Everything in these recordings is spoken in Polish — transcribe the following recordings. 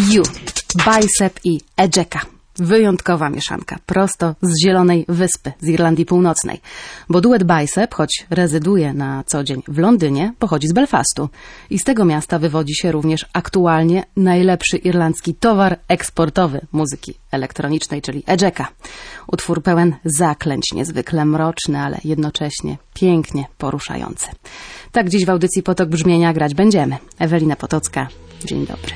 You, Bicep i Ejeka. Wyjątkowa mieszanka, prosto z Zielonej Wyspy, z Irlandii Północnej. Bo duet Bicep, choć rezyduje na co dzień w Londynie, pochodzi z Belfastu. I z tego miasta wywodzi się również aktualnie najlepszy irlandzki towar eksportowy muzyki elektronicznej, czyli Ejeka. Utwór pełen zaklęć, niezwykle mroczny, ale jednocześnie pięknie poruszający. Tak dziś w audycji Potok Brzmienia grać będziemy. Ewelina Potocka, dzień dobry.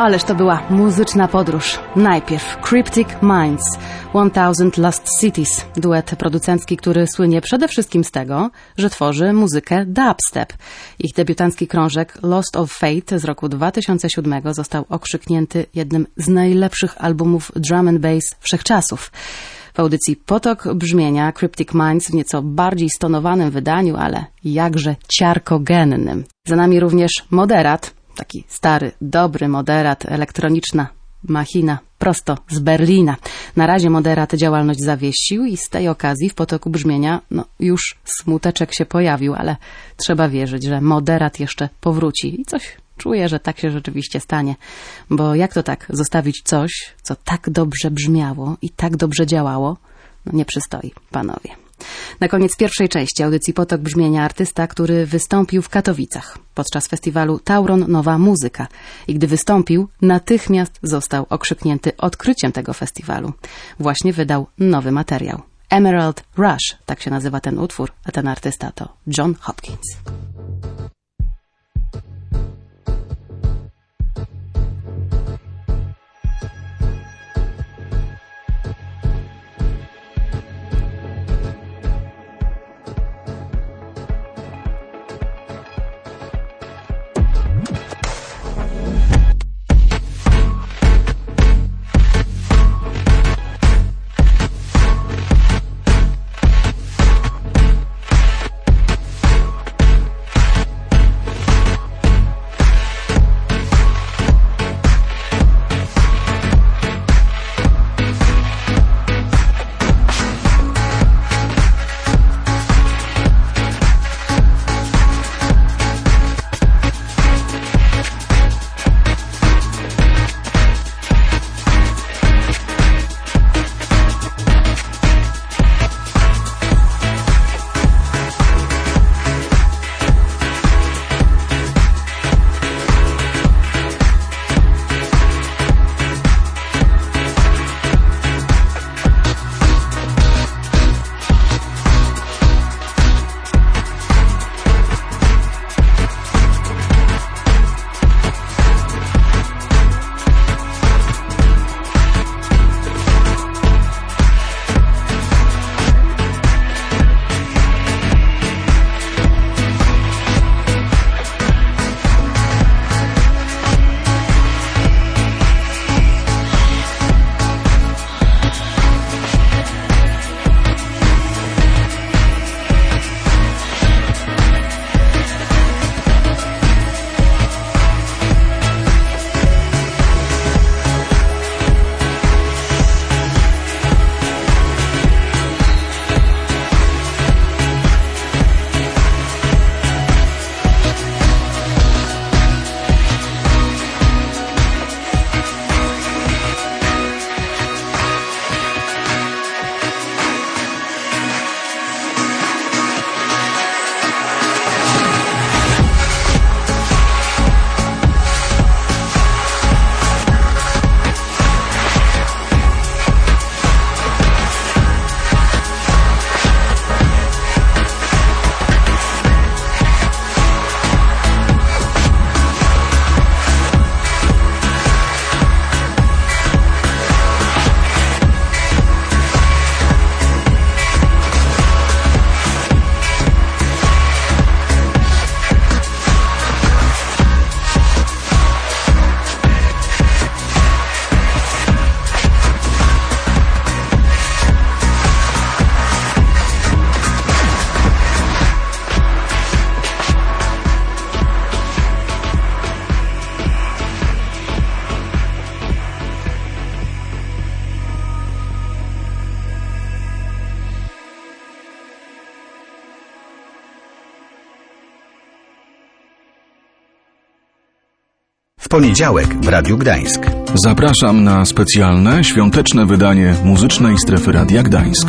Ależ to była muzyczna podróż. Najpierw Cryptic Minds, 1000 Lost Cities, duet producencki, który słynie przede wszystkim z tego, że tworzy muzykę dubstep. Ich debiutancki krążek Lost of Fate z roku 2007 został okrzyknięty jednym z najlepszych albumów drum and bass wszechczasów. W audycji Potok Brzmienia Cryptic Minds w nieco bardziej stonowanym wydaniu, ale jakże ciarkogennym. Za nami również Moderat, taki stary, dobry Moderat, elektroniczna machina prosto z Berlina. Na razie Moderat działalność zawiesił i z tej okazji w Potoku Brzmienia już smuteczek się pojawił, ale trzeba wierzyć, że Moderat jeszcze powróci i coś czuję, że tak się rzeczywiście stanie, bo jak to tak zostawić coś, co tak dobrze brzmiało i tak dobrze działało? Nie przystoi, panowie. Na koniec pierwszej części audycji Potok Brzmienia artysta, który wystąpił w Katowicach podczas festiwalu Tauron Nowa Muzyka i gdy wystąpił, natychmiast został okrzyknięty odkryciem tego festiwalu. Właśnie wydał nowy materiał. Emerald Rush, tak się nazywa ten utwór, a ten artysta to John Hopkins. W poniedziałek w Radiu Gdańsk. Zapraszam na specjalne, świąteczne wydanie Muzycznej Strefy Radia Gdańsk.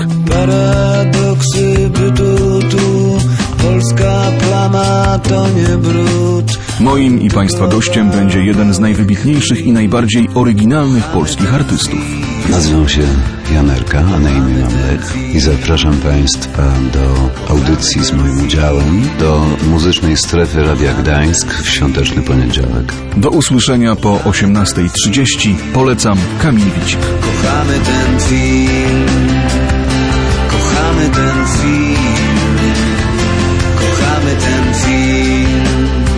Paradoksy bytu, polska plama to nie brud. Moim i Państwa gościem będzie jeden z najwybitniejszych i najbardziej oryginalnych polskich artystów. Nazywam się Janerka, a na imię mam Lech i zapraszam Państwa do audycji z moim udziałem do muzycznej strefy Radia Gdańsk w świąteczny poniedziałek. Do usłyszenia po 18:30. Polecam Kamil Wicik. Kochamy ten film, kochamy ten film, kochamy ten film.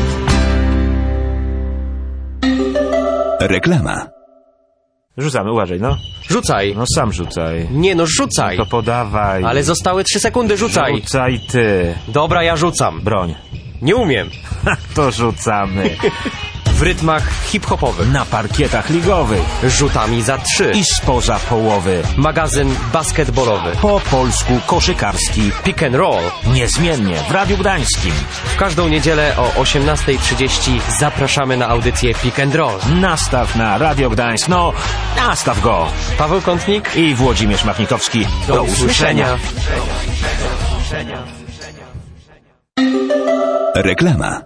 Reklama. Rzucamy, uważaj, no. Rzucaj. No sam rzucaj. Nie, no rzucaj. To podawaj. Ale zostały 3 sekundy, rzucaj. Rzucaj ty. Dobra, ja rzucam. Broń. Nie umiem. To rzucamy. W rytmach hip-hopowych. Na parkietach ligowych. Rzutami za 3. I spoza połowy. Magazyn basketbolowy. Po polsku koszykarski. Pick and roll. Niezmiennie w Radiu Gdańskim. W każdą niedzielę o 18:30 zapraszamy na audycję Pick and roll. Nastaw na Radio Gdańsk. No, nastaw go. Paweł Kątnik I Włodzimierz Machnikowski. Do usłyszenia. Reklama.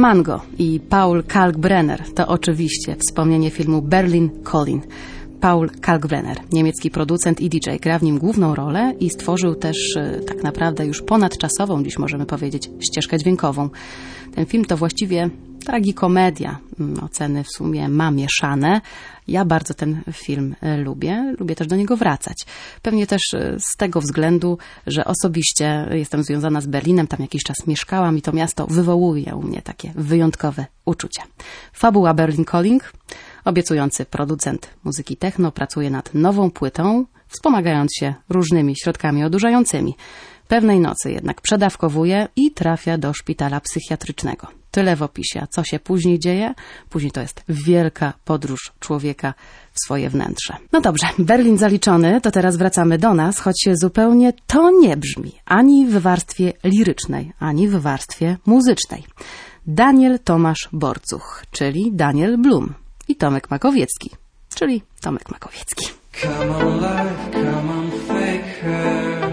Mango i Paul Kalkbrenner to oczywiście wspomnienie filmu Berlin Calling. Paul Kalkbrenner, niemiecki producent i DJ, gra w nim główną rolę i stworzył też tak naprawdę już ponadczasową, dziś możemy powiedzieć, ścieżkę dźwiękową. Ten film to właściwie tragikomedia. Oceny w sumie ma mieszane. Ja bardzo ten film lubię. Lubię też do niego wracać. Pewnie też z tego względu, że osobiście jestem związana z Berlinem, tam jakiś czas mieszkałam i to miasto wywołuje u mnie takie wyjątkowe uczucia. Fabuła Berlin Calling. Obiecujący producent muzyki techno pracuje nad nową płytą, wspomagając się różnymi środkami odurzającymi. Pewnej nocy jednak przedawkowuje i trafia do szpitala psychiatrycznego. Tyle w opisie, a co się później dzieje? Później to jest wielka podróż człowieka w swoje wnętrze. No dobrze, Berlin zaliczony, to teraz wracamy do nas, choć zupełnie to nie brzmi ani w warstwie lirycznej, ani w warstwie muzycznej. Daniel Tomasz Borcuch, czyli Daniel Blum i Tomek Makowiecki, czyli Tomek Makowiecki. Come on life, come on fake her.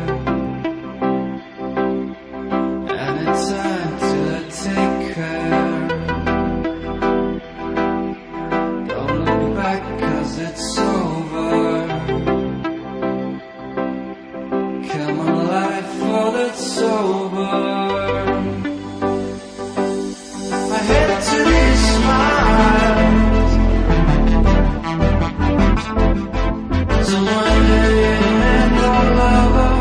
Anytime till I take her. Don't look back 'cause it's over. Come on life, for that's sober. I hate to be smiled. So one day and all over.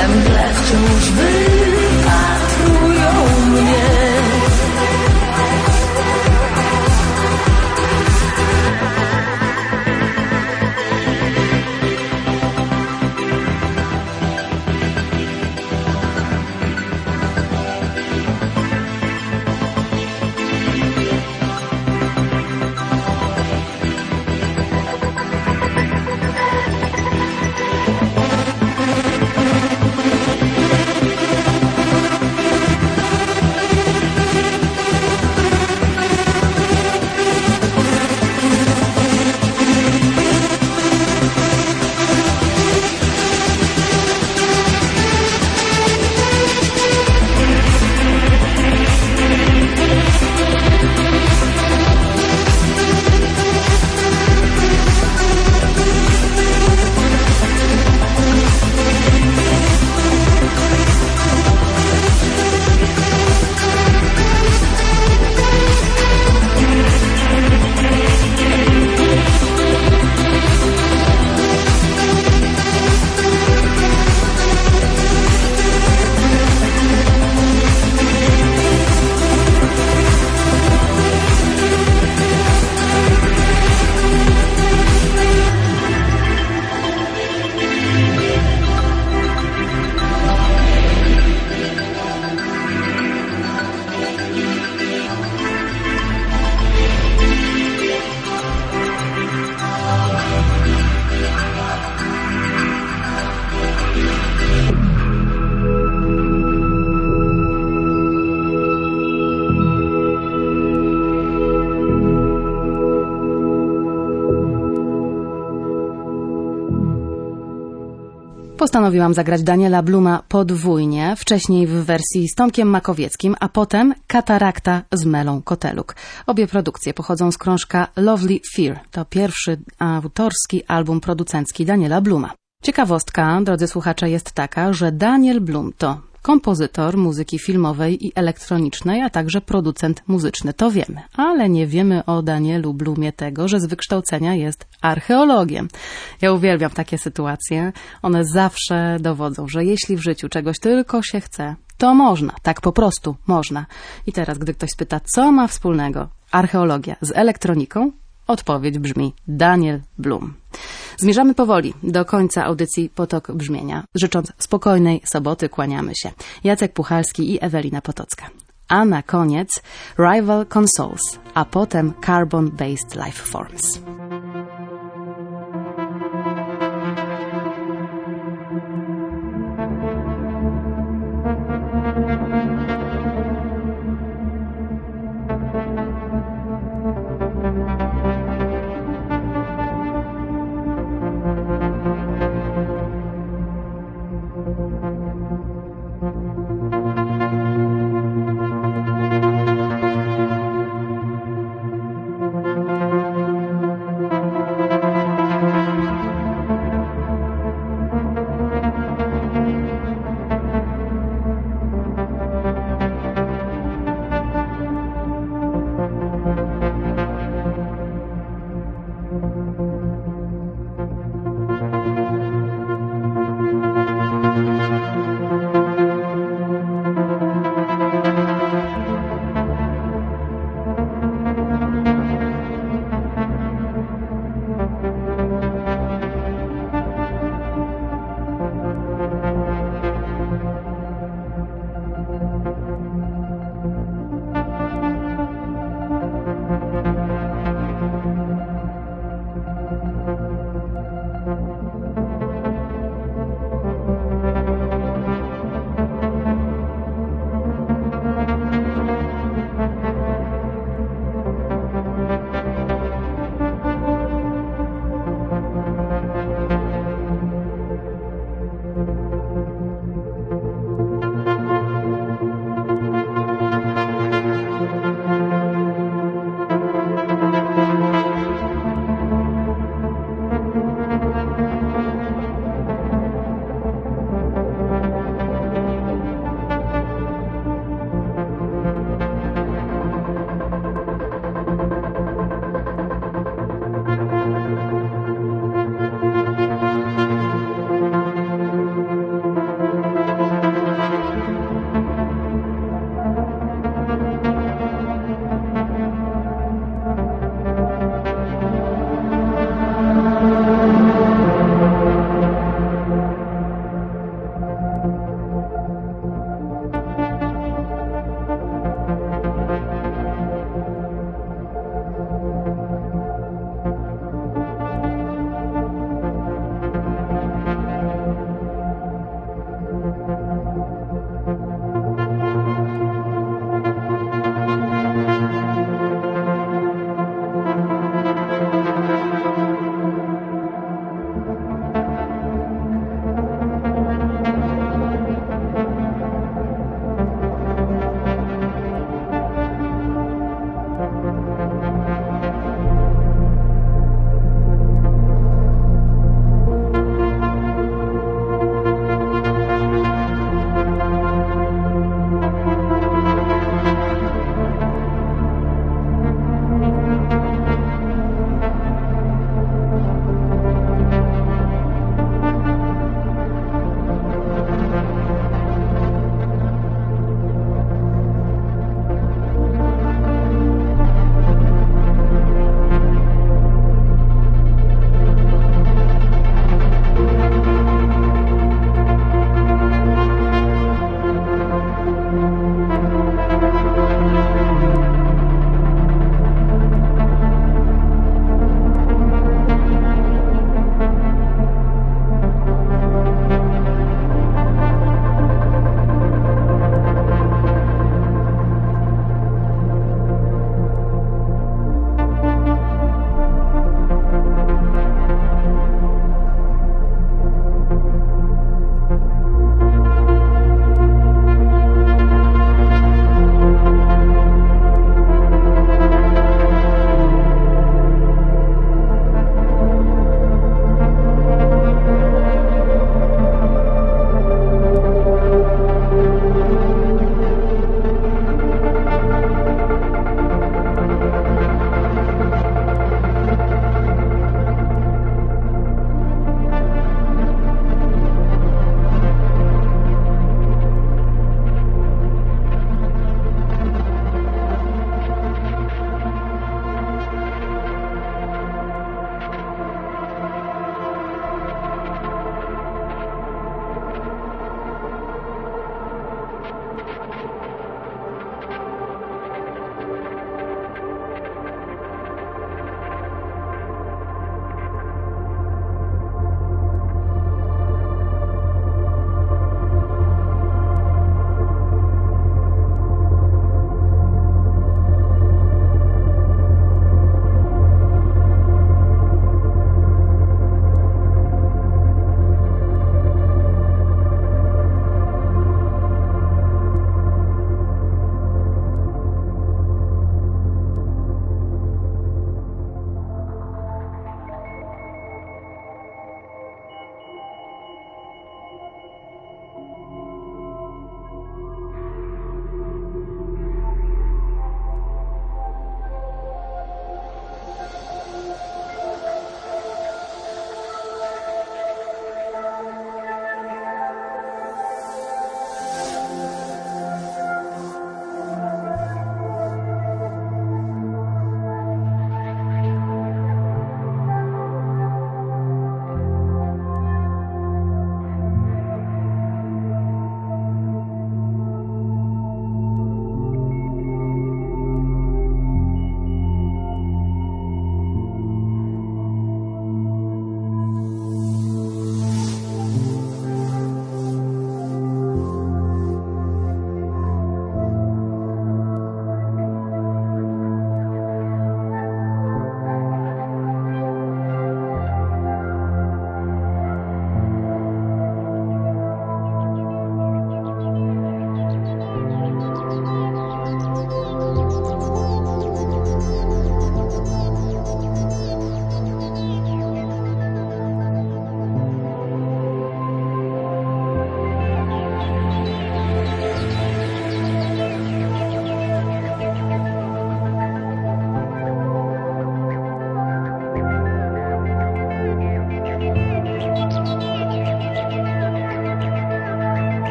we mgle wciąż wypatrują mnie. Postanowiłam zagrać Daniela Bluma podwójnie, wcześniej w wersji z Tomkiem Makowieckim, a potem Katarakta z Melą Koteluk. Obie produkcje pochodzą z krążka Lovely Fear. To pierwszy autorski album producencki Daniela Bluma. Ciekawostka, drodzy słuchacze, jest taka, że Daniel Blum to kompozytor muzyki filmowej i elektronicznej, a także producent muzyczny. To wiemy, ale nie wiemy o Danielu Blumie tego, że z wykształcenia jest archeologiem. Ja uwielbiam takie sytuacje. One zawsze dowodzą, że jeśli w życiu czegoś tylko się chce, to można, tak po prostu można. I teraz, gdy ktoś spyta, co ma wspólnego archeologia z elektroniką, odpowiedź brzmi Daniel Blum. Zmierzamy powoli do końca audycji Potok Brzmienia. Życząc spokojnej soboty, kłaniamy się. Jacek Puchalski i Ewelina Potocka. A na koniec Rival Consoles, a potem Carbon Based Life Forms.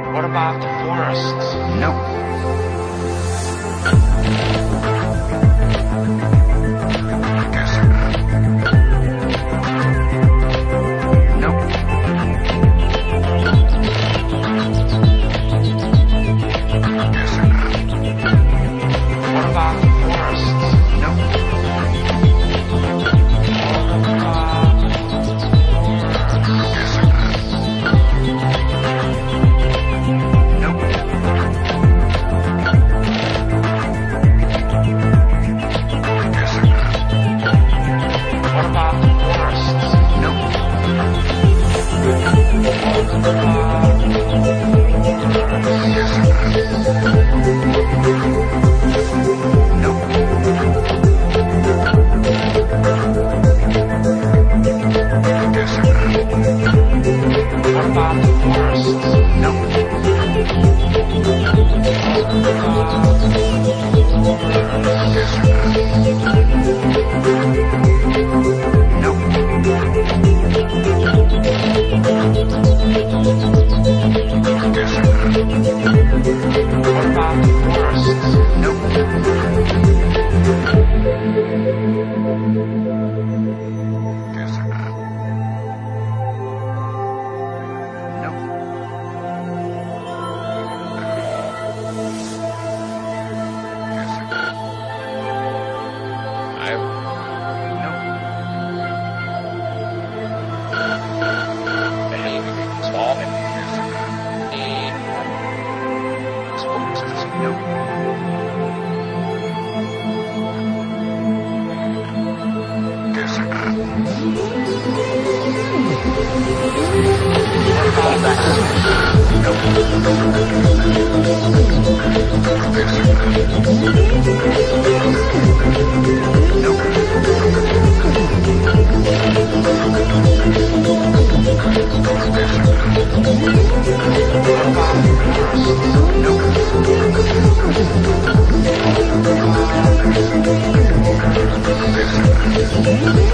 What about the forests? No. No.